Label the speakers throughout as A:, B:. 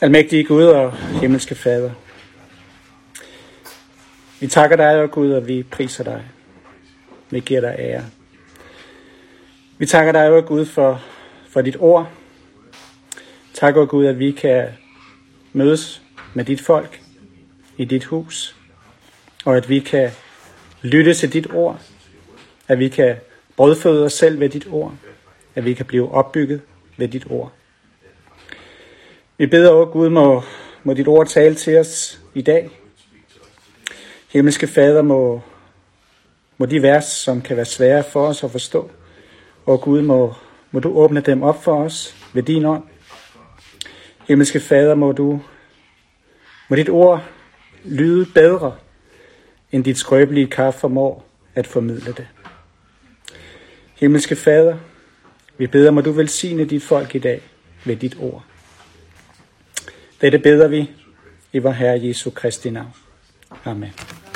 A: Almægtige Gud og himmelske Fader, vi takker dig, og Gud, og vi priser dig. Vi giver dig ære. Vi takker dig, og Gud, for dit ord. Tak, og Gud, at vi kan mødes med dit folk i dit hus, og at vi kan lytte til dit ord, at vi kan brødføde os selv ved dit ord, at vi kan blive opbygget ved dit ord. Vi beder, o Gud, må dit ord tale til os i dag. Himmelske Fader, må de vers, som kan være svære for os at forstå, og Gud, må du åbne dem op for os ved din ånd. Himmelske Fader, må dit ord lyde bedre, end dit skrøbelige kar formår at formidle det. Himmelske Fader, vi beder, må du velsigne dit folk i dag ved dit ord. Dette beder vi i vor Herre Jesu Kristi navn. Amen.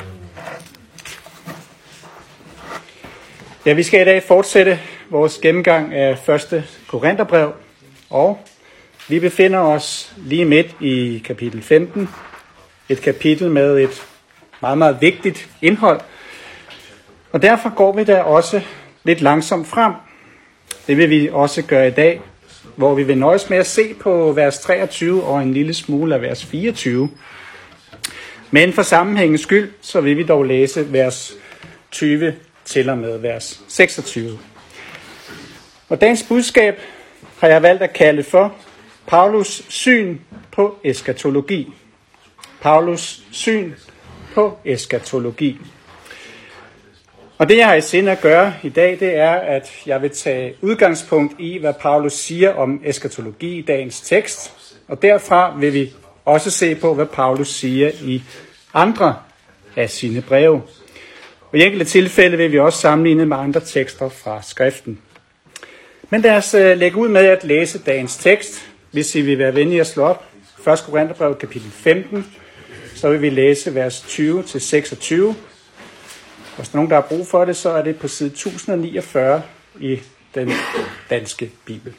A: Ja, vi skal i dag fortsætte vores gennemgang af 1. Korintherbrev, og vi befinder os lige midt i kapitel 15. Et kapitel med et meget, meget vigtigt indhold. Og derfor går vi da også lidt langsomt frem. Det vil vi også gøre i dag, hvor vi vil nøjes med at se på vers 23 og en lille smule af vers 24. Men for sammenhængens skyld, så vil vi dog læse vers 20 til og med vers 26. Og dagens budskab har jeg valgt at kalde for Paulus syn på eskatologi. Paulus syn på eskatologi. Og det, jeg har i sinde at gøre i dag, det er, at jeg vil tage udgangspunkt i, hvad Paulus siger om eskatologi i dagens tekst. Og derfra vil vi også se på, hvad Paulus siger i andre af sine breve. Og i enkelte tilfælde vil vi også sammenligne med andre tekster fra skriften. Men lad os lægge ud med at læse dagens tekst. Hvis I vil være venlige at slå op 1. Korintherbrev kapitel 15, så vil vi læse vers 20-26. Hvis der er nogen, der har brug for det, så er det på side 1049 i den danske bibel.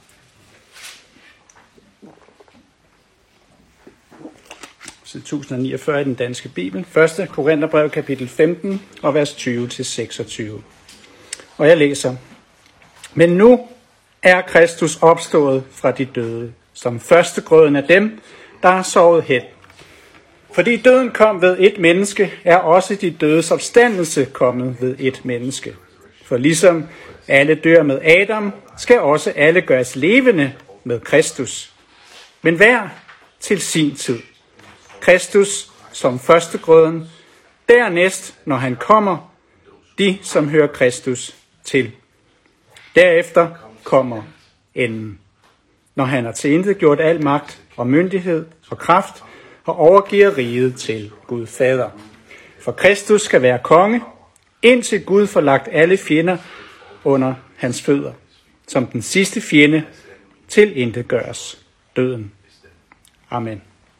A: Side 1049 i den danske bibel. 1. Korintherbrev kapitel 15 og vers 20-26. Og jeg læser. Men nu er Kristus opstået fra de døde, som førstegrøden af dem, der har sovet hen. Fordi døden kom ved et menneske, er også de dødes opstandelse kommet ved et menneske. For ligesom alle dør med Adam, skal også alle gøres levende med Kristus. Men hver til sin tid. Kristus som førstegrøden, dernæst, når han kommer, de som hører Kristus til. Derefter kommer enden, når han har tilintetgjort al magt og myndighed og kraft, og overgiver riget til Gud Fader. For Kristus skal være konge, indtil Gud får lagt alle fjender under hans fødder. Som den sidste fjende tilintetgøres døden. Amen.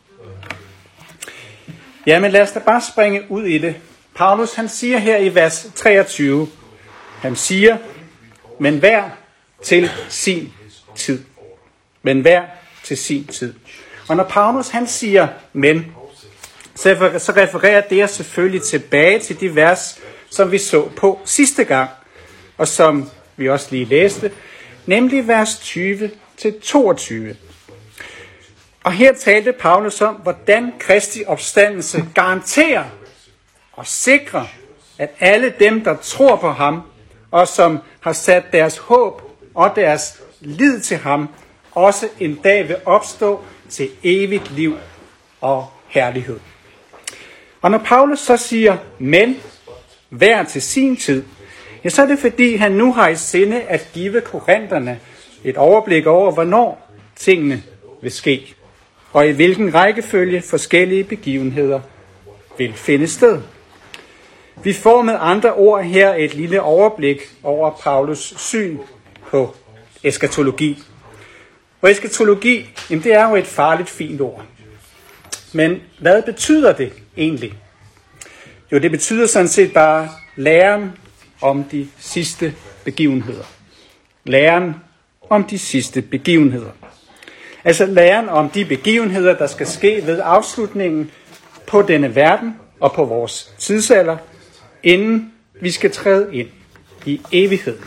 A: Jamen lad os da bare springe ud i det. Paulus han siger her i vers 23, han siger, men hver til sin tid. Men hver til sin tid. Og når Paulus han siger men, så refererer det selvfølgelig tilbage til de vers, som vi så på sidste gang, og som vi også lige læste, nemlig vers 20-22. Og her talte Paulus om, hvordan Kristi opstandelse garanterer og sikrer, at alle dem, der tror på ham, og som har sat deres håb og deres lid til ham, også en dag vil opstå til evigt liv og herlighed. Og når Paulus så siger, men hver til sin tid, ja, så er det fordi, han nu har i sinde at give korinterne et overblik over, hvornår tingene vil ske, og i hvilken rækkefølge forskellige begivenheder vil finde sted. Vi får med andre ord her et lille overblik over Paulus syn på eskatologi. Og eskatologi, jamen det er jo et farligt fint ord. Men hvad betyder det egentlig? Jo, det betyder sådan set bare læren om de sidste begivenheder. Læren om de sidste begivenheder. Altså læren om de begivenheder, der skal ske ved afslutningen på denne verden og på vores tidsalder, inden vi skal træde ind i evigheden.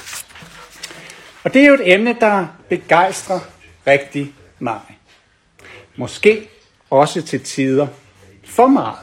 A: Og det er jo et emne, der begejstrer rigtig mange. Måske også til tider for meget.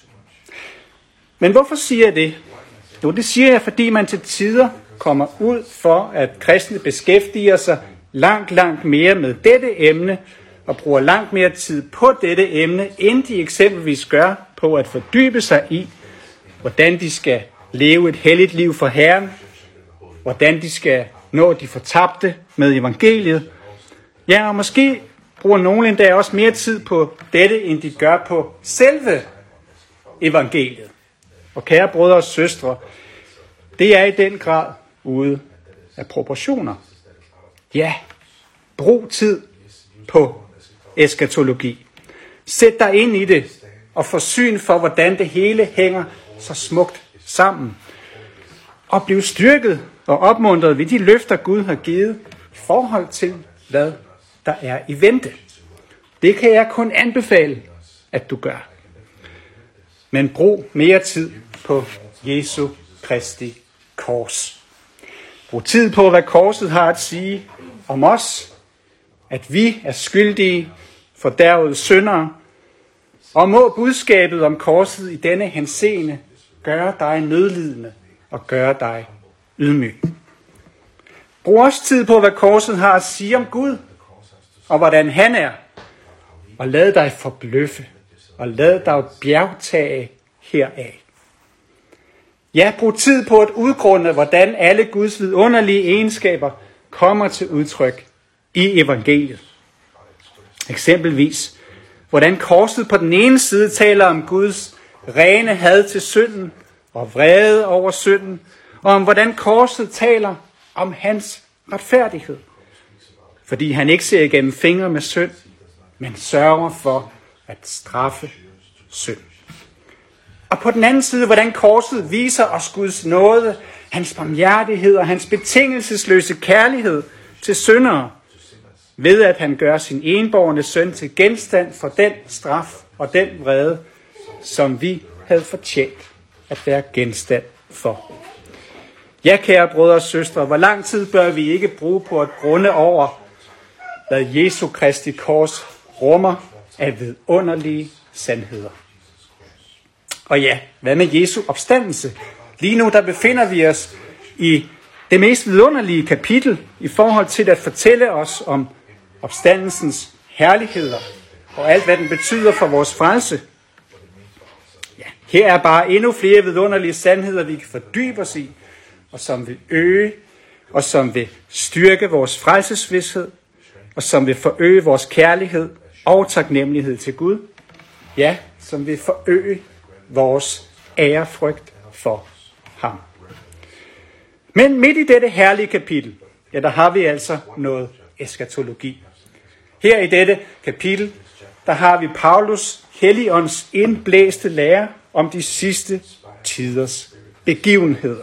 A: Men hvorfor siger jeg det? Jo, det siger jeg, fordi man til tider kommer ud for, at kristne beskæftiger sig langt mere med dette emne, og bruger langt mere tid på dette emne, end de eksempelvis gør på at fordybe sig i, hvordan de skal leve et helligt liv for Herren, hvordan de skal nå de fortabte med evangeliet. Ja, og måske bruger nogle endda også mere tid på dette, end de gør på selve evangeliet. Og kære brødre og søstre, det er i den grad ude af proportioner. Ja, brug tid på eskatologi. Sæt dig ind i det og få syn for, hvordan det hele hænger så smukt sammen. Og bliv styrket og opmuntret ved de løfter, Gud har givet i forhold til, hvad der er i vente. Det kan jeg kun anbefale, at du gør. Men brug mere tid på Jesu Kristi kors. Brug tid på, hvad korset har at sige om os, at vi er skyldige, fordærvede syndere, og må budskabet om korset i denne henseende gøre dig nødlidende og gøre dig ydmyg. Brug også tid på, hvad korset har at sige om Gud, og hvordan han er, og lad dig forbløffe, og lad dig bjergtage heraf. Ja, brug tid på at udgrunde, hvordan alle Guds vidunderlige egenskaber kommer til udtryk i evangeliet. Eksempelvis, hvordan korset på den ene side taler om Guds rene had til synden og vrede over synden, og om hvordan korset taler om hans retfærdighed. Fordi han ikke ser igennem fingre med synd, men sørger for at straffe synd. Og på den anden side, hvordan korset viser os Guds nåde, hans barmhjertighed og hans betingelsesløse kærlighed til syndere, ved at han gør sin enbårne søn til genstand for den straf og den vrede, som vi havde fortjent at være genstand for. Ja, kære brødre og søstre, hvor lang tid bør vi ikke bruge på at grunde over, hvad Jesu Kristi kors rummer af vidunderlige sandheder. Og ja, hvad med Jesu opstandelse? Lige nu der befinder vi os i det mest vidunderlige kapitel i forhold til at fortælle os om opstandelsens herligheder og alt, hvad den betyder for vores frelse. Ja, her er bare endnu flere vidunderlige sandheder, vi kan fordybe os i, og som vil øge, og som vil styrke vores frelsesvidshed, og som vil forøge vores kærlighed og taknemmelighed til Gud. Ja, som vil forøge vores ærefrygt for ham. Men midt i dette herlige kapitel, ja, der har vi altså noget eskatologi. Her i dette kapitel, der har vi Paulus Helligånds indblæste lære om de sidste tiders begivenheder.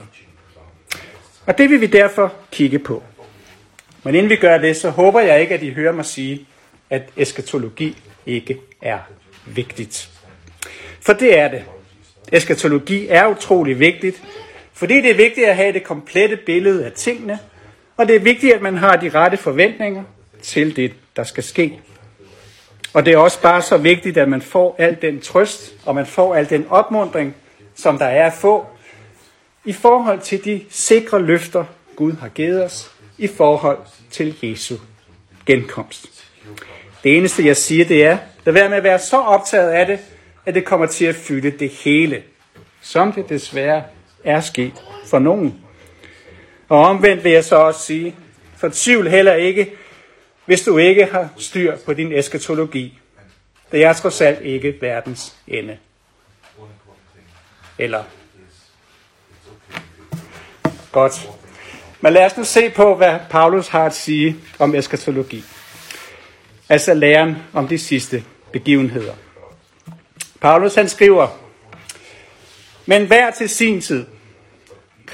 A: Og det vil vi derfor kigge på. Men inden vi gør det, så håber jeg ikke, at I hører mig sige, at eskatologi ikke er vigtigt. For det er det. Eskatologi er utrolig vigtigt, fordi det er vigtigt at have det komplette billede af tingene, og det er vigtigt, at man har de rette forventninger til det, der skal ske. Og det er også bare så vigtigt, at man får al den trøst, og man får al den opmuntring, som der er at få, i forhold til de sikre løfter, Gud har givet os, i forhold til Jesu genkomst. Det eneste, jeg siger, det er, lad være med at være så optaget af det, at det kommer til at fylde det hele, som det desværre er sket for nogen. Og omvendt vil jeg så også sige, fortvivl heller ikke, hvis du ikke har styr på din eskatologi. Det er trods alt ikke verdens ende. Eller? Godt. Men lad os nu se på, hvad Paulus har at sige om eskatologi. Altså læren om de sidste begivenheder. Paulus han skriver, men hver til sin tid,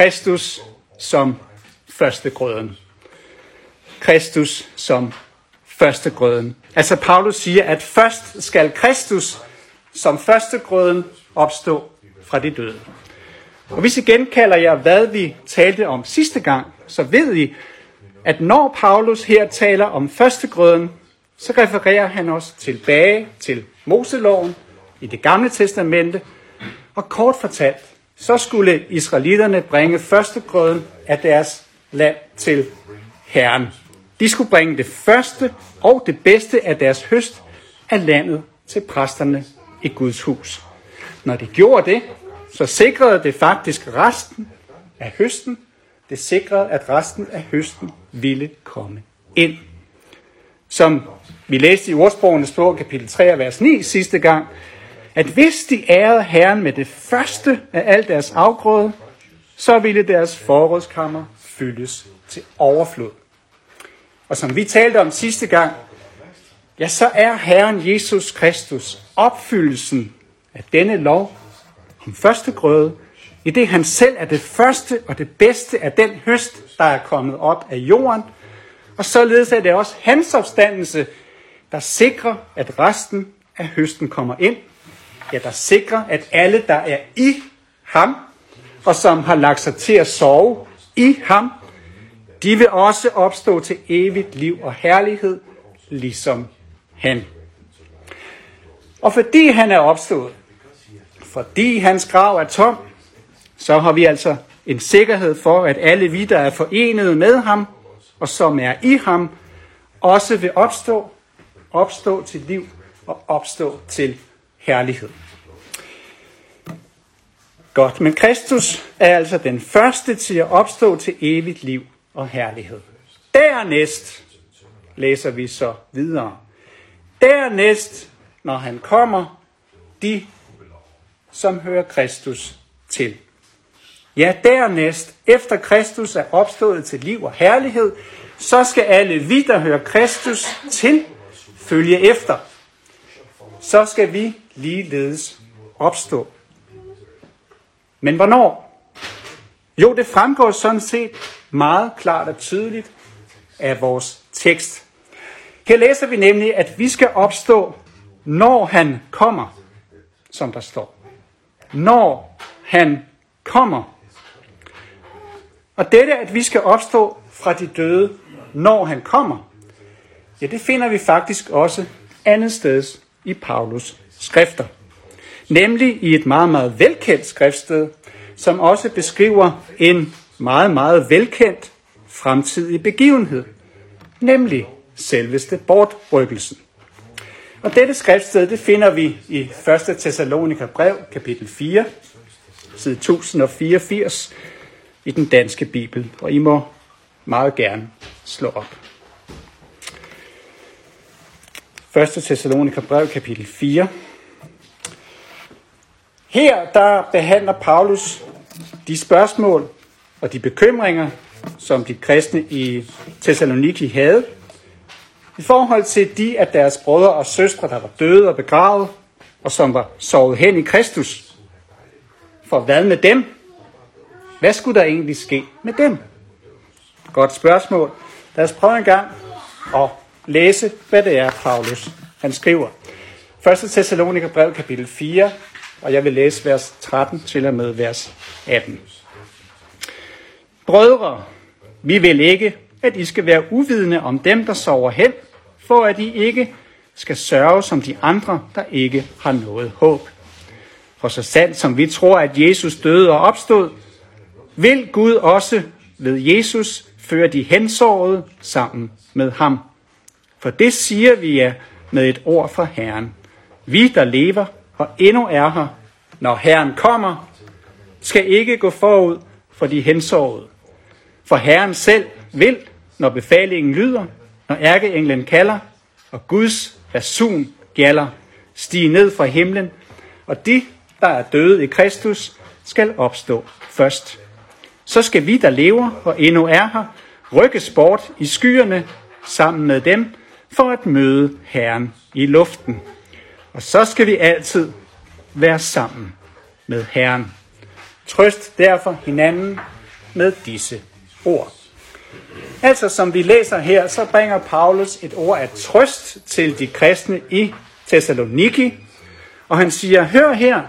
A: Kristus som førstegrøden. Kristus som førstegrøden. Altså Paulus siger, at først skal Kristus som førstegrøden opstå fra de døde. Og hvis I genkalder jer, hvad vi talte om sidste gang, så ved I, at når Paulus her taler om førstegrøden, så refererer han også tilbage til Moseloven i det gamle testamente. Og kort fortalt, så skulle israelitterne bringe førstegrøden af deres land til Herren. De skulle bringe det første og det bedste af deres høst af landet til præsterne i Guds hus. Når de gjorde det, så sikrede det faktisk resten af høsten. Det sikrede, at resten af høsten ville komme ind. Som vi læste i Ordsprogenes bog, kapitel 3, vers 9 sidste gang, at hvis de ærede Herren med det første af alt deres afgrøde, så ville deres forrådskammer fyldes til overflod. Og som vi talte om sidste gang, ja, så er Herren Jesus Kristus opfyldelsen af denne lov om førstegrøde, i det han selv er det første og det bedste af den høst, der er kommet op af jorden. Og således er det også hans opstandelse, der sikrer, at resten af høsten kommer ind. Ja, der sikrer, at alle, der er i ham, og som har lagt sig til at sove i ham, de vil også opstå til evigt liv og herlighed, ligesom han. Og fordi han er opstået, fordi hans grav er tom, så har vi altså en sikkerhed for, at alle vi, der er forenet med ham, og som er i ham, også vil opstå til liv og opstå til herlighed. Godt, men Kristus er altså den første til at opstå til evigt liv og herlighed. Dernæst læser vi så videre. Dernæst, når han kommer, de, som hører Kristus til. Ja, dernæst, efter Kristus er opstået til liv og herlighed, så skal alle vi, der hører Kristus til, følge efter. Så skal vi ligeledes opstå. Men hvornår? Jo, det fremgår sådan set meget klart og tydeligt af vores tekst. Her læser vi nemlig, at vi skal opstå, når han kommer, som der står. Når han kommer. Og dette, at vi skal opstå fra de døde, når han kommer, ja, det finder vi faktisk også andet sted i Paulus skrifter. Nemlig i et meget, meget velkendt skriftsted, som også beskriver en meget, meget velkendt fremtidig begivenhed. Nemlig selveste bortrykkelsen. Og dette skriftsted, det finder vi i 1. Thessaloniker brev, kapitel 4, side 1084 i den danske bibel. Og I må meget gerne slå op. 1. Thessaloniker brev, kapitel 4. Her der behandler Paulus de spørgsmål og de bekymringer, som de kristne i Thessaloniki havde, i forhold til de af deres brødre og søstre, der var døde og begravet, og som var sovet hen i Kristus. For hvad med dem? Hvad skulle der egentlig ske med dem? Godt spørgsmål. Lad os prøve en gang at læse, hvad det er, Paulus han skriver. 1. Thessaloniker brev, kapitel 4, og jeg vil læse vers 13 til og med vers 18. Brødre, vi vil ikke, at I skal være uvidende om dem, der sover hen, for at I ikke skal sørge som de andre, der ikke har noget håb. For så sandt som vi tror, at Jesus døde og opstod, vil Gud også ved Jesus føre de hensårede sammen med ham. For det siger vi jer med et ord fra Herren. Vi, der lever og endnu er her, når Herren kommer, skal ikke gå forud for de hensårede. For Herren selv vil, når befalingen lyder, når ærkeenglen kalder, og Guds basun gjalder, stige ned fra himlen, og de, der er døde i Kristus, skal opstå først. Så skal vi, der lever og endnu er her, rykkes bort i skyerne sammen med dem, for at møde Herren i luften. Og så skal vi altid være sammen med Herren. Trøst derfor hinanden med disse ord. Altså, som vi læser her, så bringer Paulus et ord af trøst til de kristne i Thessaloniki, og han siger, hør her,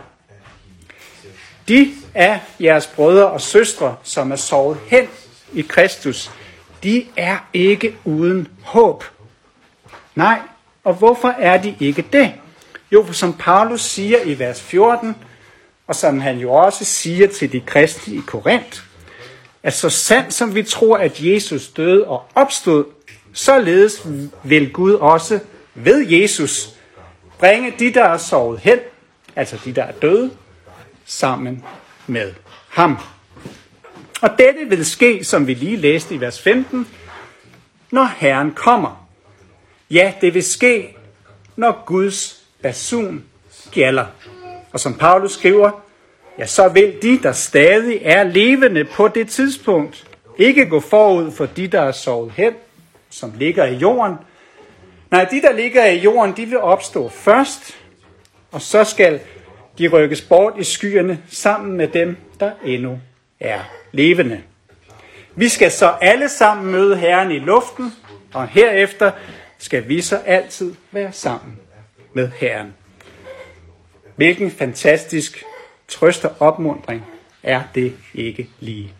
A: de af jeres brødre og søstre, som er sovet hen i Kristus, de er ikke uden håb. Nej, og hvorfor er de ikke det? Jo, for som Paulus siger i vers 14, og som han jo også siger til de kristne i Korinth, at så sandt som vi tror, at Jesus døde og opstod, således vil Gud også ved Jesus bringe de, der er sovet hen, altså de, der er døde, sammen med ham. Og dette vil ske, som vi lige læste i vers 15, når Herren kommer. Ja, det vil ske, når Guds basun gjalder. Og som Paulus skriver, ja, så vil de, der stadig er levende på det tidspunkt, ikke gå forud for de, der er sovet hen, som ligger i jorden. Nej, de, der ligger i jorden, de vil opstå først, og så skal de rykkes bort i skyerne sammen med dem, der endnu er levende. Vi skal så alle sammen møde Herren i luften, og herefter skal vi så altid være sammen med Herren. Hvilken fantastisk trøst og opmuntring er det ikke lige.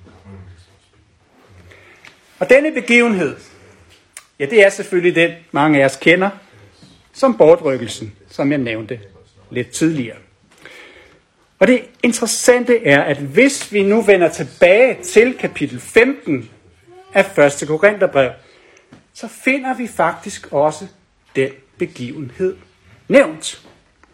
A: Og denne begivenhed, ja, det er selvfølgelig den, mange af os kender, som bortrykkelsen, som jeg nævnte lidt tidligere. Og det interessante er, at hvis vi nu vender tilbage til kapitel 15 af 1. Korintherbrev, så finder vi faktisk også den begivenhed nævnt.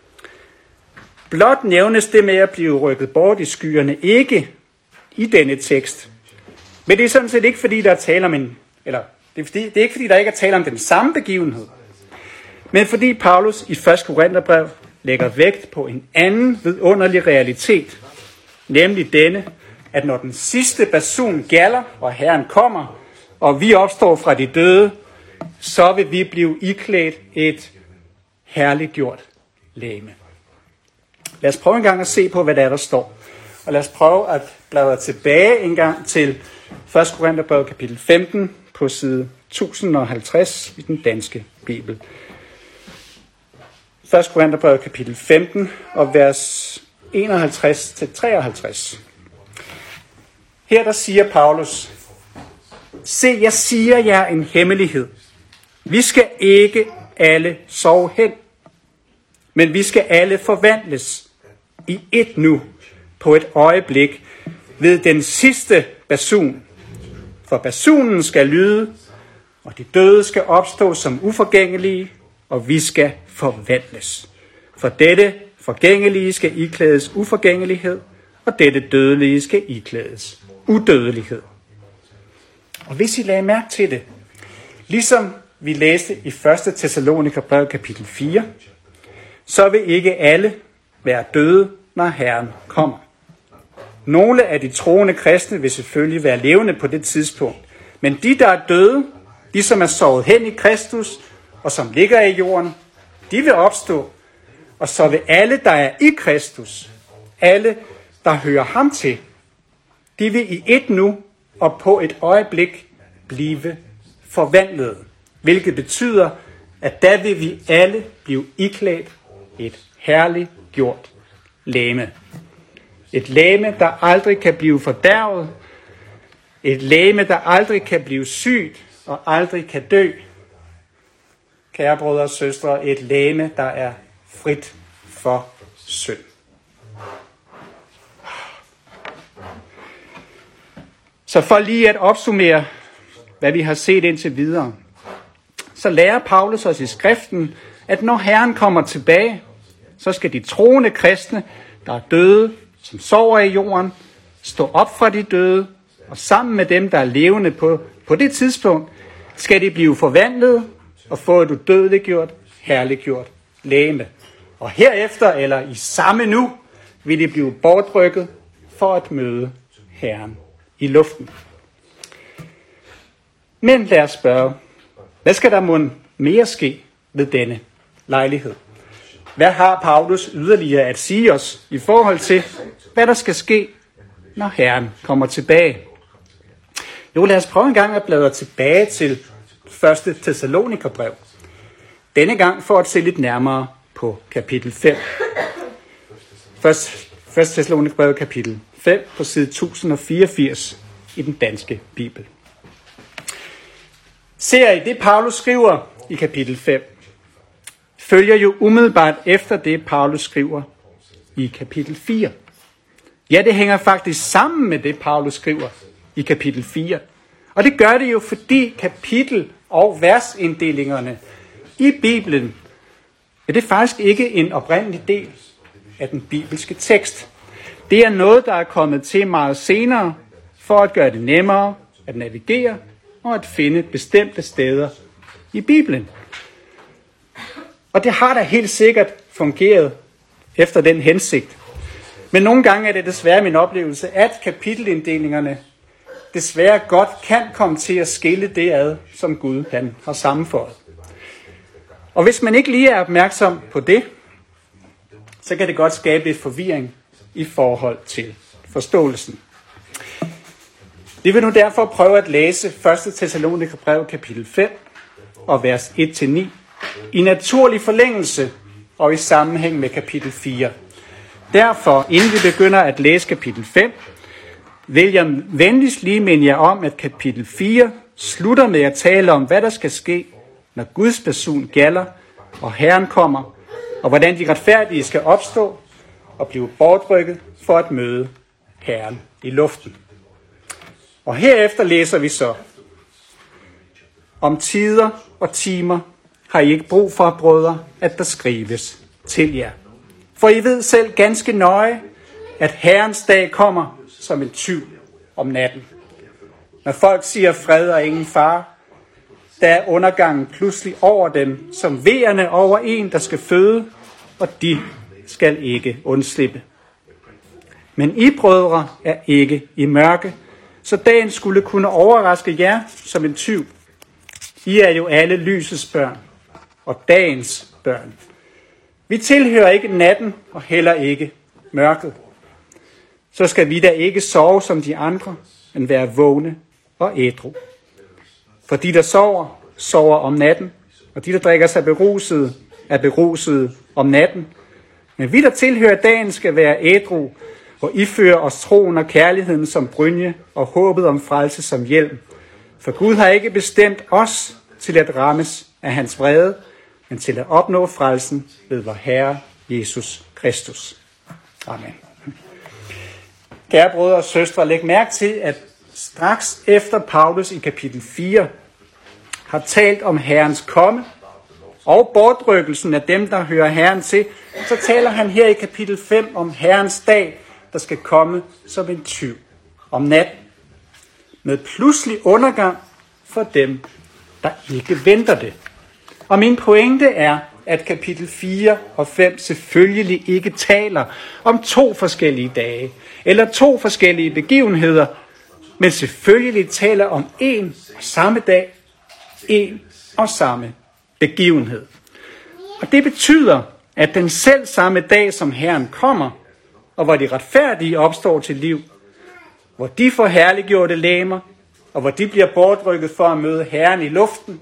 A: Blot nævnes det med at blive rykket bort i skyerne ikke i denne tekst. Men det er sådan set ikke, fordi der er tale om det er ikke, fordi der ikke er tale om den samme begivenhed. Men fordi Paulus i 1. Korintherbrev lægger vægt på en anden vidunderlig realitet, nemlig denne, at når den sidste basun gjalder, og Herren kommer, og vi opstår fra de døde, så vil vi blive iklædt et herliggjort legeme. Lad os prøve en gang at se på, hvad der står. Og lad os prøve at bladre tilbage en gang til 1. Korintherbrev kapitel 15 på side 1050 i den danske bibel. 1. Korintherbrev kapitel 15 og vers 51-53. Her der siger Paulus, se, jeg siger jer en hemmelighed. Vi skal ikke alle sove hen, men vi skal alle forvandles i et nu, på et øjeblik, ved den sidste basun. For basunen skal lyde, og de døde skal opstå som uforgængelige, og vi skal forvandles. For dette forgængelige skal iklædes uforgængelighed, og dette dødelige skal iklædes udødelighed. Og hvis I lagde mærke til det, ligesom vi læste i 1. Thessalonikerbrev kapitel 4, så vil ikke alle være døde, når Herren kommer. Nogle af de troende kristne vil selvfølgelig være levende på det tidspunkt, men de, der er døde, de som er sovet hen i Kristus, og som ligger i jorden, de vil opstå, og så vil alle, der er i Kristus, alle, der hører ham til, de vil i et nu og på et øjeblik blive forvandlet. Hvilket betyder, at der vil vi alle blive iklædt et herligt gjort legeme. Et legeme, der aldrig kan blive fordærvet. Et legeme, der aldrig kan blive sygt og aldrig kan dø. Kære brødre og søstre, et legeme, der er frit for synd. Så for lige at opsummere, hvad vi har set indtil videre, så lærer Paulus os i skriften, at når Herren kommer tilbage, så skal de troende kristne, der er døde, som sover i jorden, stå op fra de døde, og sammen med dem, der er levende på det tidspunkt, skal de blive forvandlet og få et udødeliggjort, herliggjort legeme. Og herefter, eller i samme nu, vil de blive bortrykket for at møde Herren i luften. Men lad os spørge, hvad skal der mon mere ske ved denne lejlighed? Hvad har Paulus yderligere at sige os i forhold til, hvad der skal ske, når Herren kommer tilbage? Jo, lad os prøve en gang at bladre tilbage til 1. Thessalonikerbrev. Denne gang for at se lidt nærmere på kapitel 5. 1. Thessalonikerbrev kapitel 5 på side 1084 i den danske bibel. Ser I det, Paulus skriver i kapitel 5, følger jo umiddelbart efter det, Paulus skriver i kapitel 4. Ja, det hænger faktisk sammen med det, Paulus skriver i kapitel 4. Og det gør det jo, fordi kapitel- og versinddelingerne i Bibelen, ja, det er faktisk ikke en oprindelig del af den bibelske tekst. Det er noget, der er kommet til meget senere, for at gøre det nemmere at navigere og at finde bestemte steder i Bibelen. Og det har da helt sikkert fungeret efter den hensigt. Men nogle gange er det desværre min oplevelse, at kapitelinddelingerne desværre godt kan komme til at skille det ad, som Gud han har sammenføjet. Og hvis man ikke lige er opmærksom på det, så kan det godt skabe lidt forvirring i forhold til forståelsen. Vi vil nu derfor prøve at læse 1. Thessalonikerbrev kapitel 5 og vers 1-9 i naturlig forlængelse og i sammenhæng med kapitel 4. Derfor, inden vi begynder at læse kapitel 5, vil jeg venligst lige minde jer om, at kapitel 4 slutter med at tale om, hvad der skal ske, når Guds person gælder, og Herren kommer, og hvordan de retfærdige skal opstå og blive bortrykket for at møde Herren i luften. Og herefter læser vi så: om tider og timer har I ikke brug for, brødre, at der skrives til jer. For I ved selv ganske nøje, at Herrens dag kommer som en tyv om natten. Når folk siger fred og ingen fare, der er undergangen pludselig over dem, som veerne over en, der skal føde, og de skal ikke undslippe. Men I, brødre, er ikke i mørke, så dagen skulle kunne overraske jer som en tyv. I er jo alle lysets børn og dagens børn. Vi tilhører ikke natten og heller ikke mørket. Så skal vi da ikke sove som de andre, men være vågne og ædru. For de, der sover, sover om natten, og de, der drikker sig berusede, er berusede om natten. Men vi, der tilhører dagen, skal være ædru og iføre os troen og kærligheden som brynje og håbet om frelse som hjelm. For Gud har ikke bestemt os til at rammes af hans vrede, men til at opnå frelsen ved vor Herre Jesus Kristus. Amen. Kære brødre og søstre, læg mærke til, at straks efter Paulus i kapitel 4 har talt om Herrens komme og bortrykkelsen af dem, der hører Herren til, så taler han her i kapitel 5 om Herrens dag, der skal komme som en tyv om natten, med pludselig undergang for dem, der ikke venter det. Og min pointe er, at kapitel 4 og 5 selvfølgelig ikke taler om 2 forskellige dage, eller 2 forskellige begivenheder, men selvfølgelig taler om en og samme dag, en og samme begivenhed. Og det betyder, at den selv samme dag, som Herren kommer, og hvor de retfærdige opstår til liv, hvor de får herliggjorte legemer, og hvor de bliver bortrykket for at møde Herren i luften,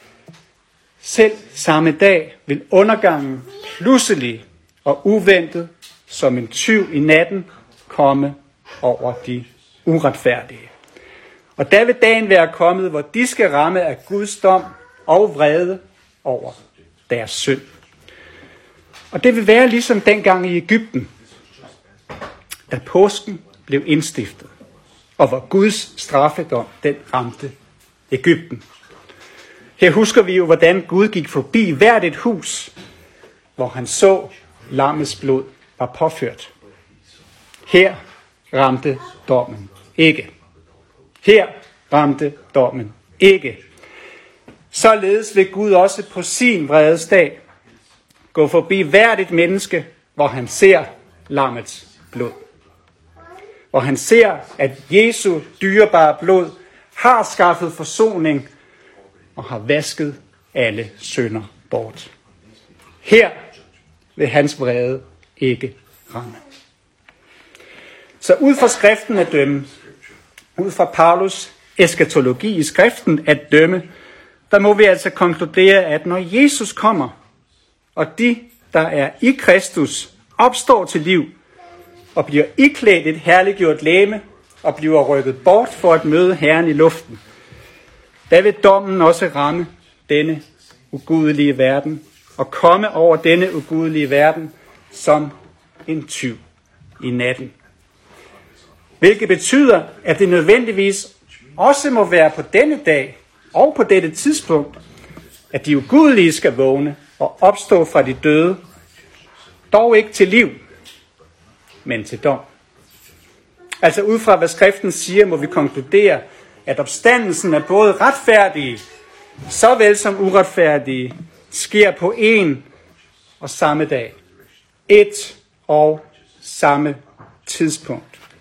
A: selv samme dag vil undergangen pludselig og uventet som en tyv i natten komme over de uretfærdige. Og der vil dagen være kommet, hvor de skal ramme af Guds dom og vrede over deres synd. Og det vil være ligesom dengang i Egypten, da påsken blev indstiftet, og hvor Guds straffedom den ramte Egypten. Her husker vi jo, hvordan Gud gik forbi hvert et hus, hvor han så lammets blod var påført. Her ramte dommen ikke. Her ramte dommen ikke. Således vil Gud også på sin vredesdag gå forbi hvert et menneske, hvor han ser lammets blod. Hvor han ser, at Jesu dyrebare blod har skaffet forsoning og har vasket alle synder bort. Her vil hans vrede ikke ramme. Så ud fra skriften at dømme, ud fra Paulus eskatologi i skriften at dømme, der må vi altså konkludere, at når Jesus kommer, og de, der er i Kristus, opstår til liv, og bliver iklædt et herliggjort legeme, og bliver rykket bort for at møde Herren i luften, der vil dommen også ramme denne ugudelige verden, og komme over denne ugudelige verden som en tyv i natten. Hvilket betyder, at det nødvendigvis også må være på denne dag og på dette tidspunkt, at de ugudelige skal vågne og opstå fra de døde, dog ikke til liv, men til dom. Altså ud fra hvad skriften siger, må vi konkludere, at opstandelsen af både retfærdige, såvel som uretfærdige, sker på en og samme dag. Et og samme tidspunkt.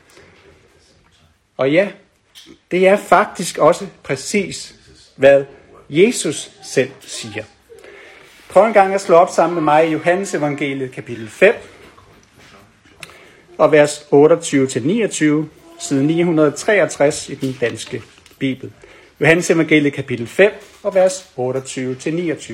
A: Og ja, det er faktisk også præcis, hvad Jesus selv siger. Prøv en gang at slå op sammen med mig i Johannes evangeliet kapitel 5 og vers 28-29, side 963 i den danske bibel. Johannes evangeliet kapitel 5 og vers 28-29.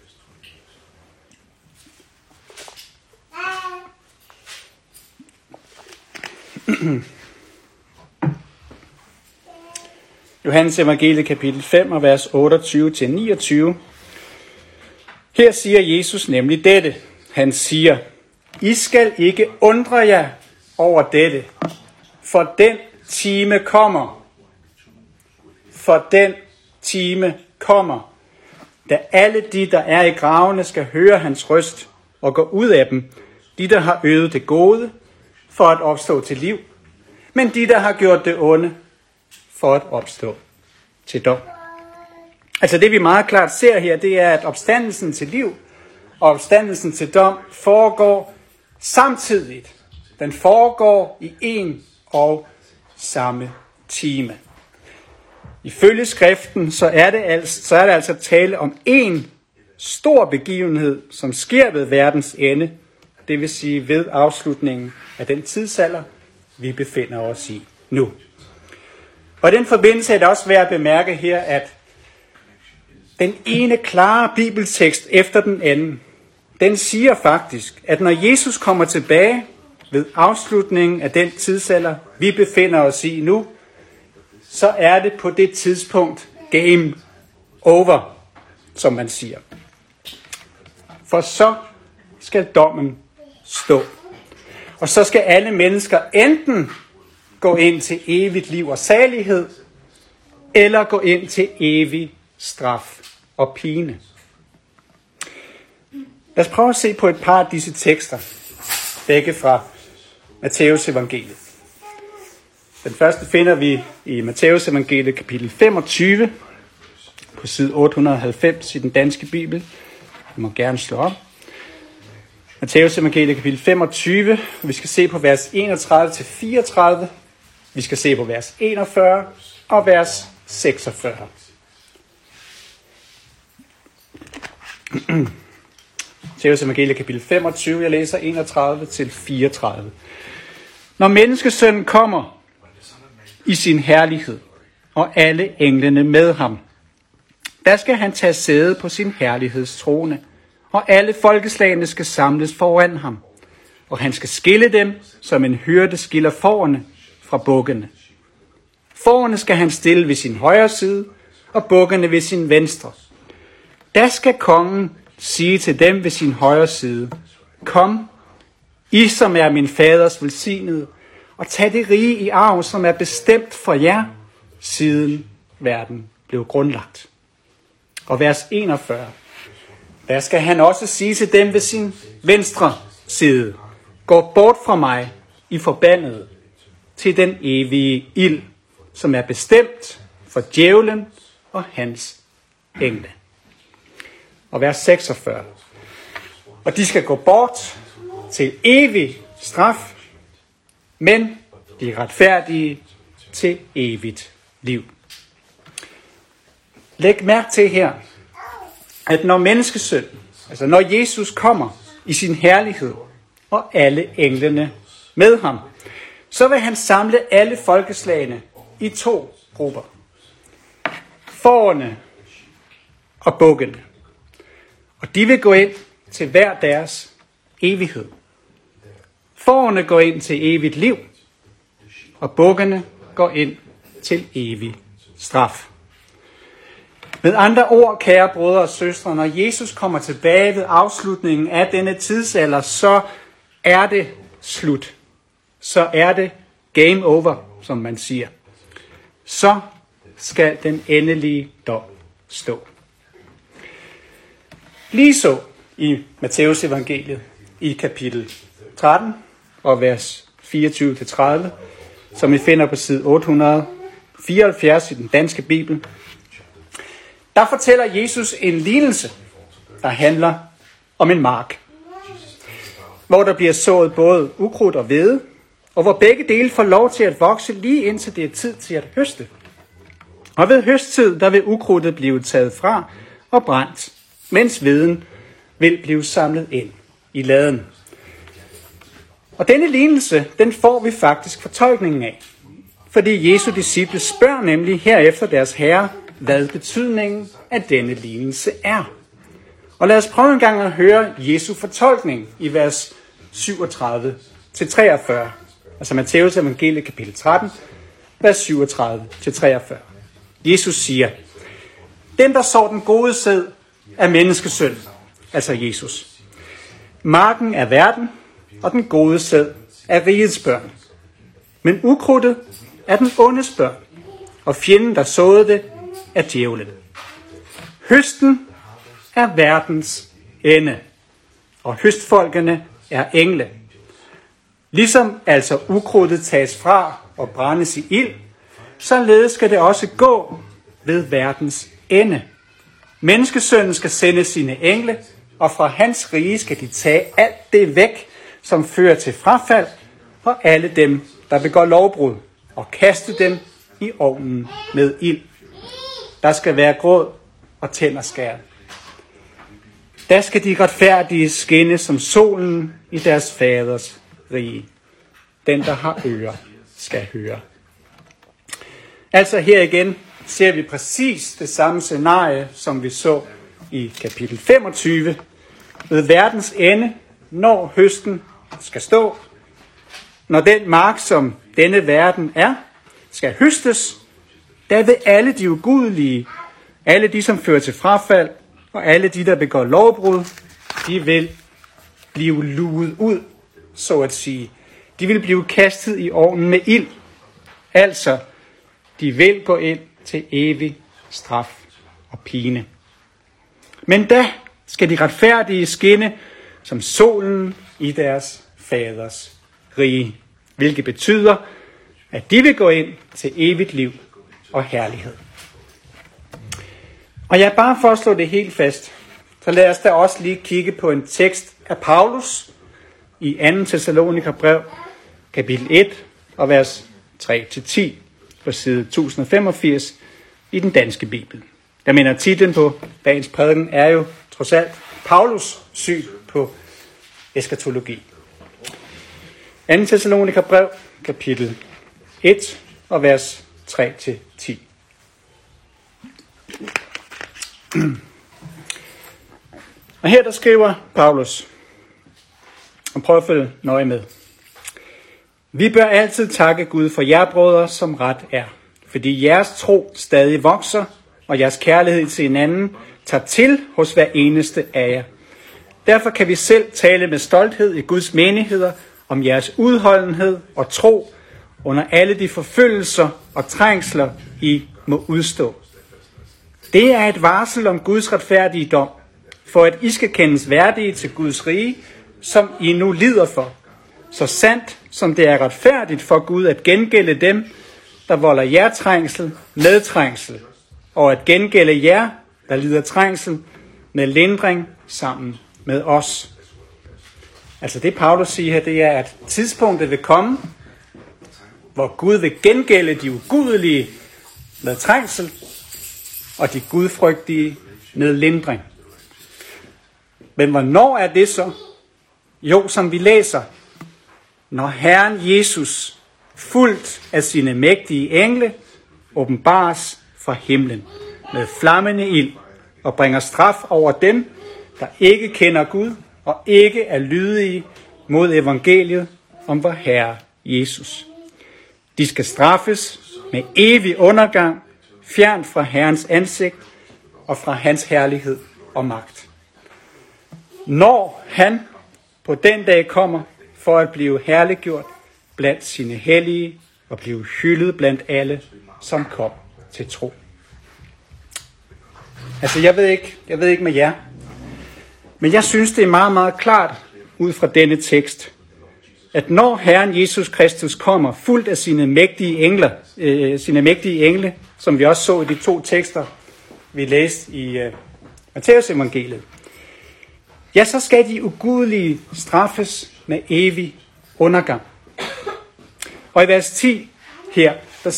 A: Johannes evangeliet kapitel 5 og vers 28-29. Her siger Jesus nemlig dette. Han siger, I skal ikke undre jer over dette, for den time kommer. For den time kommer, da alle de, der er i gravene, skal høre hans røst og gå ud af dem. De, der har øvet det gode, for at opstå til liv, men de, der har gjort det onde, for at opstå til dom. Altså det vi meget klart ser her, det er, at opstandelsen til liv og opstandelsen til dom foregår samtidigt. Den foregår i en og samme time. Ifølge skriften, så er det altså tale om en stor begivenhed, som sker ved verdens ende, det vil sige ved afslutningen af den tidsalder, vi befinder os i nu. Og i den forbindelse er det også værd at bemærke her, at den ene klare bibeltekst efter den anden, den siger faktisk, at når Jesus kommer tilbage ved afslutningen af den tidsalder, vi befinder os i nu, så er det på det tidspunkt game over, som man siger. For så skal dommen stå. Og så skal alle mennesker enten gå ind til evigt liv og salighed, eller gå ind til evig straf og pine. Lad os prøve at se på et par af disse tekster, begge fra Matthæus evangeliet. Den første finder vi i Matthæus evangeliet kapitel 25, på side 890 i den danske bibel. Du må gerne slå op. Matthæus evangeliet kapitel 25, vi skal se på vers 31-34, vi skal se på vers 41 og vers 46. Matthæus evangeliet kapitel 25, jeg læser 31-34. Når menneskesønnen kommer i sin herlighed, og alle englene med ham, der skal han tage sæde på sin herlighedstrone, og alle folkeslagene skal samles foran ham, og han skal skille dem, som en hyrde skiller fårene fra bukkene. Fårene skal han stille ved sin højre side, og bukkene ved sin venstre. Der skal kongen sige til dem ved sin højre side, kom, I som er min faders velsignede, og tag det rige i arv, som er bestemt for jer, siden verden blev grundlagt. Og vers 41. Der skal han også sige til dem ved sin venstre side, gå bort fra mig, I forbandede, til den evige ild, som er bestemt for djævlen og hans engle. Og vers 46. Og de skal gå bort til evig straf, men de retfærdige til evigt liv. Læg mærke til her, at når menneskesøn, altså når Jesus kommer i sin herlighed, og alle englene med ham, så vil han samle alle folkeslagene i to grupper. fårene og bukkene. Og de vil gå ind til hver deres evighed. Fårene går ind til evigt liv, og bukkene går ind til evig straf. Med andre ord, kære brødre og søstre, når Jesus kommer tilbage ved afslutningen af denne tidsalder, så er det slut. Så er det game over, som man siger. Så skal den endelige dom stå. Ligeså i Matteus evangeliet i kapitel 13 og vers 24-30, som I finder på side 874 i den danske bibel, der fortæller Jesus en lignelse, der handler om en mark, hvor der bliver sået både ukrudt og hvede, og hvor begge dele får lov til at vokse lige indtil det er tid til at høste. Og ved høsttid, der vil ukrudtet blive taget fra og brændt, mens hveden vil blive samlet ind i laden. Og denne lignelse, den får vi faktisk fortolkningen af. Fordi Jesu disciple spørger nemlig herefter deres herre, hvad betydningen af denne lignelse er. Og lad os prøve en gang at høre Jesu fortolkning i vers 37-43. Altså Matteus evangeliet kapitel 13, vers 37-43. Jesus siger, den der sår den gode sæd er menneskesøn, altså Jesus. Marken er verden, og den gode sæd er rigets børn. Men ukrudtet er den ondes børn, og fjenden, der såede det, er djævlen. Høsten er verdens ende, og høstfolkene er engle. Ligesom altså ukrudtet tages fra og brændes i ild, således skal det også gå ved verdens ende. Menneskesønnen skal sende sine engle, og fra hans rige skal de tage alt det væk, som fører til frafald, og alle dem, der begår lovbrud, og kaste dem i ovnen med ild. Der skal være gråd og tænderskær. Der skal de retfærdige skinne som solen i deres faders rige. Den, der har ører, skal høre. Altså her igen ser vi præcis det samme scenarie, som vi så i kapitel 25. Ved verdens ende, når høsten skal stå, når den mark, som denne verden er, skal høstes, der vil alle de ugudelige, alle de, som fører til frafald, og alle de, der begår lovbrud, de vil blive luet ud, så at sige. De vil blive kastet i ovnen med ild. Altså, de vil gå ind til evig straf og pine. Men da skal de retfærdige skinne som solen i deres faders rige, hvilket betyder, at de vil gå ind til evigt liv og herlighed. Og jeg bare for at slå det helt fast, så lad os da også lige kigge på en tekst af Paulus i 2. Thessalonikerbrev, kapitel 1 og vers 3-10 på side 1085 i den danske bibel. Jeg mener, titlen på dagens prædiken er jo trods alt Paulus syn på eskatologi. 2. Thessalonikerbrev, kapitel 1 og vers 3-10. Og her der skriver Paulus, og prøv at følge nøje med. Vi bør altid takke Gud for jer, brødre, som ret er, fordi jeres tro stadig vokser, og jeres kærlighed til hinanden tager til hos hver eneste af jer. Derfor kan vi selv tale med stolthed i Guds menigheder om jeres udholdenhed og tro under alle de forfølgelser og trængsler, I må udstå. Det er et varsel om Guds retfærdige dom, for at I skal kendes værdige til Guds rige, som I nu lider for. Så sandt som det er retfærdigt for Gud at gengælde dem, der volder jer trængsel med trængsel, og at gengælde jer, der lider trængsel med lindring sammen med os. Altså det Paulus siger her, det er, at tidspunktet vil komme, hvor Gud vil gengælde de ugudelige med trængsel, og de gudfrygtige med lindring. Men hvornår er det så? Jo, som vi læser, når Herren Jesus, fuldt af sine mægtige engle, åbenbares fra himlen med flammende ild og bringer straf over dem, der ikke kender Gud og ikke er lydige mod evangeliet om vor Herre Jesus. De skal straffes med evig undergang, fjernt fra Herrens ansigt og fra hans herlighed og magt. Når han på den dag kommer for at blive herliggjort blandt sine hellige og blive hyldet blandt alle, som kom til tro. Altså, jeg ved ikke med jer, men jeg synes, det er meget, meget klart ud fra denne tekst, at når Herren Jesus Kristus kommer fuldt af sine mægtige engle, som vi også så i de 2 tekster, vi læste i Matthæus evangeliet, ja, så skal de ugudelige straffes med evig undergang. Og i vers 10 her,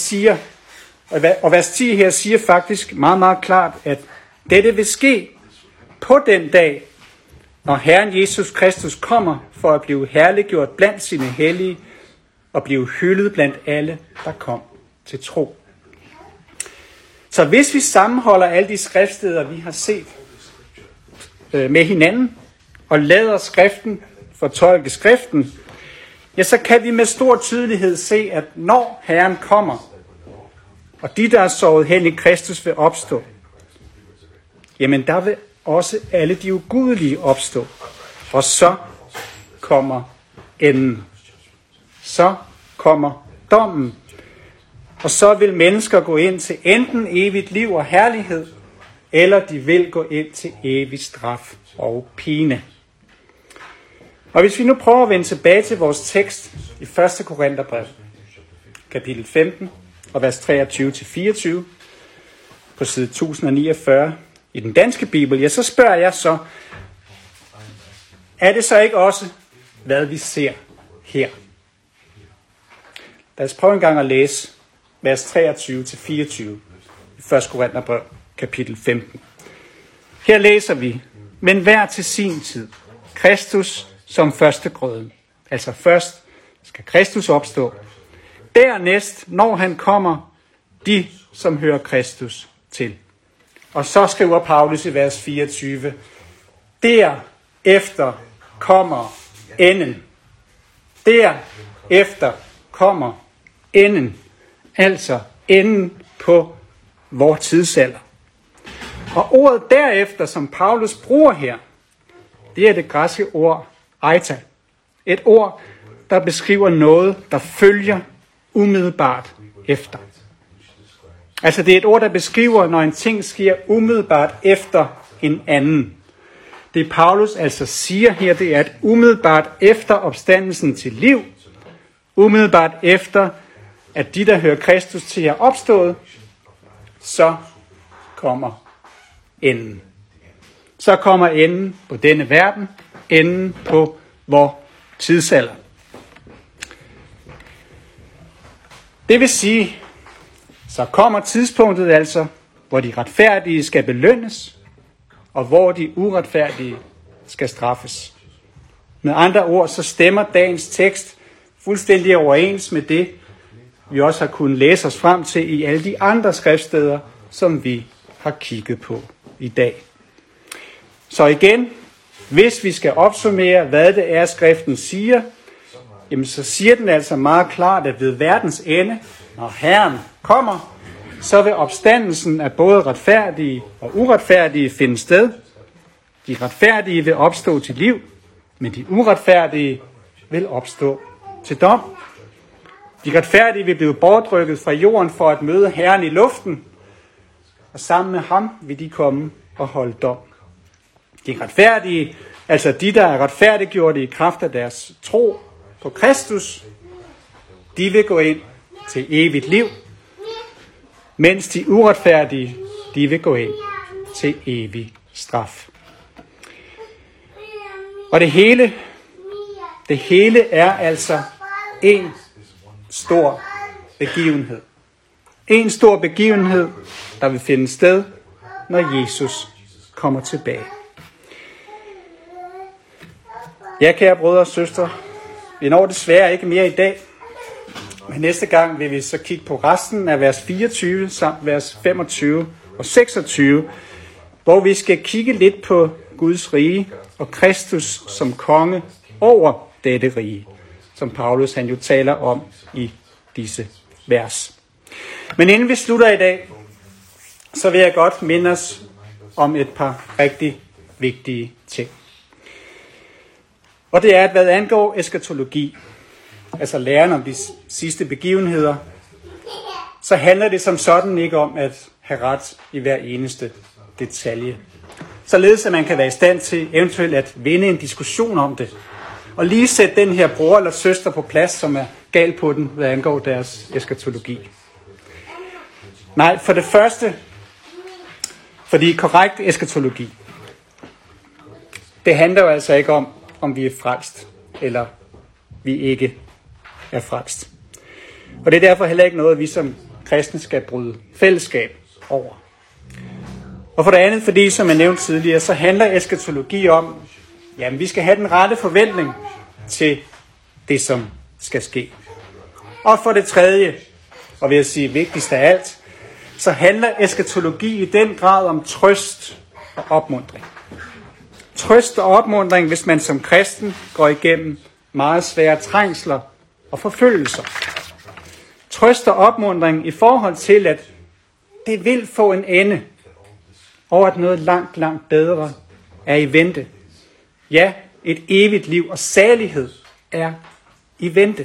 A: vers 10 her siger faktisk meget, meget klart, at dette vil ske på den dag, når Herren Jesus Kristus kommer for at blive herliggjort blandt sine hellige og blive hyldet blandt alle, der kom til tro. Så hvis vi sammenholder alle de skriftsteder, vi har set med hinanden, og lader skriften fortolke skriften, ja, så kan vi med stor tydelighed se, at når Herren kommer, og de, der er sovet hen i Kristus, vil opstå, jamen der vil også alle de ugudelige opstå. Og så kommer enden. Så kommer dommen. Og så vil mennesker gå ind til enten evigt liv og herlighed, eller de vil gå ind til evig straf og pine. Og hvis vi nu prøver at vende tilbage til vores tekst i 1. Korintherbrev, kapitel 15, og vers 23-24, på side 1049 i den danske bibel, ja, så spørger jeg så, er det så ikke også, hvad vi ser her? Lad os prøve en gang at læse vers 23-24 i 1. Korintherbrev, kapitel 15. Her læser vi, men hver til sin tid, Kristus som førstegrøden. Altså først skal Kristus opstå. Dernæst, når han kommer, de, som hører Kristus til. Og så skriver Paulus i vers 24, derefter kommer enden. Derefter kommer enden. Altså enden på vor tidsalder. Og ordet derefter, som Paulus bruger her, det er det græske ord aita. Et ord, der beskriver noget, der følger umiddelbart efter. Altså det er et ord, der beskriver, når en ting sker umiddelbart efter en anden. Det Paulus altså siger her, det er, at umiddelbart efter opstandelsen til liv, umiddelbart efter, at de, der hører Kristus til, er opstået, så kommer enden. Så kommer enden på denne verden, enden på vor tidsalder. Det vil sige, så kommer tidspunktet altså, hvor de retfærdige skal belønnes, og hvor de uretfærdige skal straffes. Med andre ord, så stemmer dagens tekst fuldstændig overens med det, vi også har kunnet læse os frem til i alle de andre skriftsteder, som vi har kigget på i dag. Så igen, hvis vi skal opsummere, hvad det er, skriften siger, jamen så siger den altså meget klart, at ved verdens ende, når Herren kommer, så vil opstandelsen af både retfærdige og uretfærdige finde sted. De retfærdige vil opstå til liv, men de uretfærdige vil opstå til dom. De retfærdige vil blive bortrykket fra jorden for at møde Herren i luften, og sammen med ham vil de komme og holde dom. De retfærdige, altså de, der er retfærdiggjorte i kraft af deres tro på Kristus, de vil gå ind til evigt liv, mens de uretfærdige, de vil gå ind til evig straf. Og det hele er altså en stor begivenhed. En stor begivenhed, der vil finde sted, når Jesus kommer tilbage. Ja, kære brødre og søstre, vi når desværre ikke mere i dag, men næste gang vil vi så kigge på resten af vers 24 samt vers 25 og 26, hvor vi skal kigge lidt på Guds rige og Kristus som konge over dette rige, som Paulus han jo taler om i disse vers. Men inden vi slutter i dag, så vil jeg godt minde os om et par rigtig vigtige ting. Og det er, at hvad angår eskatologi, altså læren om de sidste begivenheder, så handler det som sådan ikke om at have ret i hver eneste detalje. Således at man kan være i stand til eventuelt at vinde en diskussion om det, og lige sætte den her bror eller søster på plads, som er gal på den, hvad angår deres eskatologi. Nej, for det første, fordi korrekt eskatologi, det handler jo altså ikke om vi er frelst, eller vi ikke er frelst. Og det er derfor heller ikke noget, vi som kristne skal bryde fællesskab over. Og for det andet, fordi som jeg nævnte tidligere, så handler eskatologi om, jamen vi skal have den rette forventning til det, som skal ske. Og for det tredje, og vil jeg sige vigtigst af alt, så handler eskatologi i den grad om trøst og opmuntring. Trøst og opmuntring, hvis man som kristen går igennem meget svære trængsler og forfølgelser. Trøst og opmuntring i forhold til, at det vil få en ende, og at noget langt, langt bedre er i vente. Ja, et evigt liv og salighed er i vente.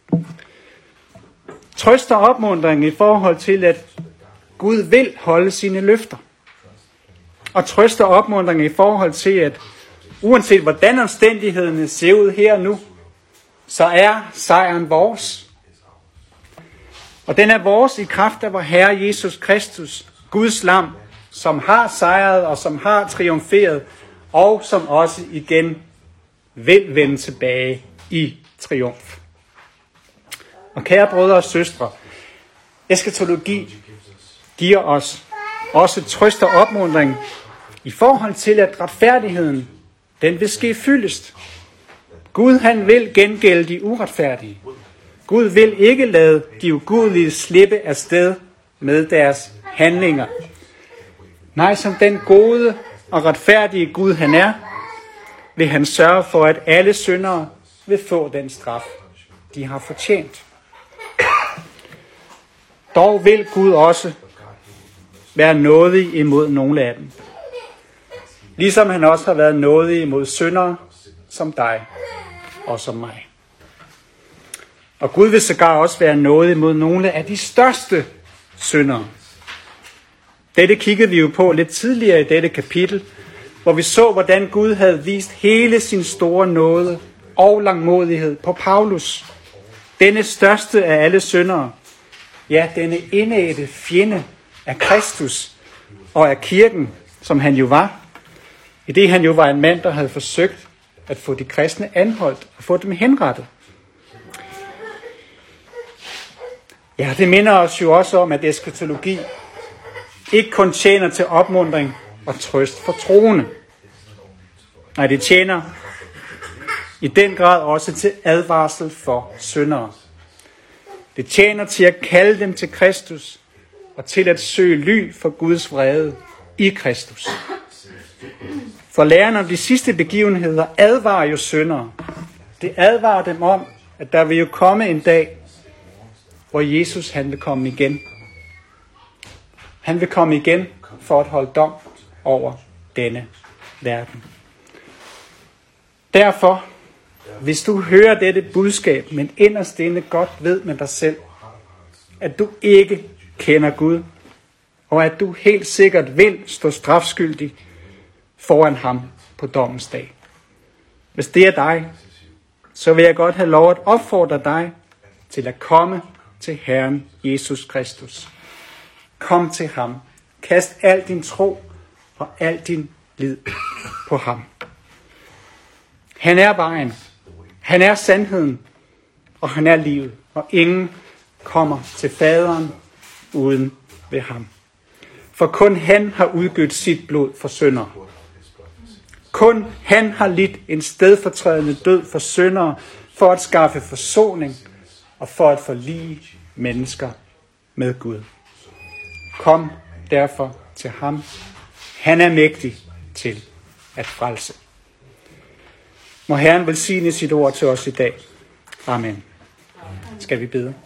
A: Trøst og opmuntring i forhold til, at Gud vil holde sine løfter. Og trøst og opmuntring i forhold til, at uanset hvordan omstændighederne ser ud her nu, så er sejren vores. Og den er vores i kraft af vor Herre Jesus Kristus, Guds lam, som har sejret og som har triumferet, og som også igen vil vende tilbage i triumf. Og kære brødre og søstre, eskatologi giver os også trøst og opmuntring i forhold til, at retfærdigheden, den vil ske fyldest. Gud han vil gengælde de uretfærdige. Gud vil ikke lade de ugudelige slippe afsted med deres handlinger. Nej, som den gode og retfærdige Gud han er, vil han sørge for, at alle syndere vil få den straf, de har fortjent. Dog vil Gud også være nådig imod nogle af dem. Ligesom han også har været nådig imod syndere som dig og som mig. Og Gud vil sågar også være nådig imod nogle af de største syndere. Dette kiggede vi jo på lidt tidligere i dette kapitel, hvor vi så, hvordan Gud havde vist hele sin store nåde og langmodighed på Paulus. Denne største af alle syndere. Ja, denne indædte fjende af Kristus og af kirken, som han jo var. I det han jo var en mand, der havde forsøgt at få de kristne anholdt og få dem henrettet. Ja, det minder os jo også om, at eskatologi ikke kun tjener til opmuntring og trøst for troende. Nej, det tjener i den grad også til advarsel for syndere. Det tjener til at kalde dem til Kristus og til at søge ly for Guds vrede i Kristus. For læren om de sidste begivenheder advarer jo syndere. Det advarer dem om, at der vil jo komme en dag, hvor Jesus han vil komme igen. Han vil komme igen for at holde dom over denne verden. Derfor, hvis du hører dette budskab, men inderst inde godt ved med dig selv, at du ikke kender Gud, og at du helt sikkert vil stå strafskyldig foran ham på dommens dag. Hvis det er dig, så vil jeg godt have lov at opfordre dig til at komme til Herren Jesus Kristus. Kom til ham. Kast al din tro og al din lid på ham. Han er vejen. Han er sandheden. Og han er livet. Og ingen kommer til faderen uden ved ham. For kun han har udgivet sit blod for syndere. Kun han har lidt en stedfortrædende død for syndere, for at skaffe forsoning og for at forlige mennesker med Gud. Kom derfor til ham. Han er mægtig til at frelse. Må Herren velsigne sit ord til os i dag. Amen. Skal vi bede?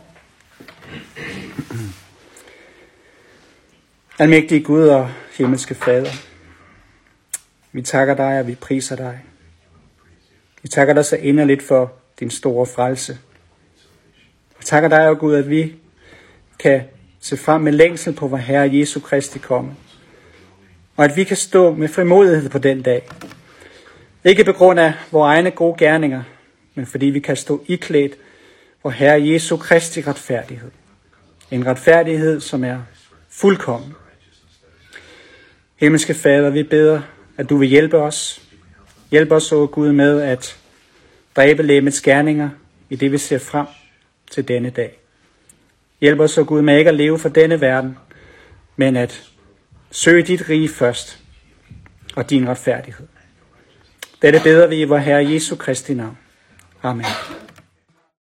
A: Almægtige Gud og himmelske Fader, vi takker dig, og vi priser dig. Vi takker dig så inderligt for din store frelse. Vi takker dig, og Gud, at vi kan se frem med længsel på vor Herre Jesu Kristi komme. Og at vi kan stå med frimodighed på den dag. Ikke på grund af vores egne gode gerninger, men fordi vi kan stå iklædt vor Herre Jesu Kristi retfærdighed. En retfærdighed, som er fuldkommen. Himmelske Fader, vi beder, at du vil hjælpe os. Hjælp os, o Gud, med at dræbe legemets gerninger i det, vi ser frem til denne dag. Hjælp os, o Gud, med ikke at leve for denne verden, men at søge dit rige først og din retfærdighed. Dette beder vi i vor Herre Jesu Kristi navn. Amen.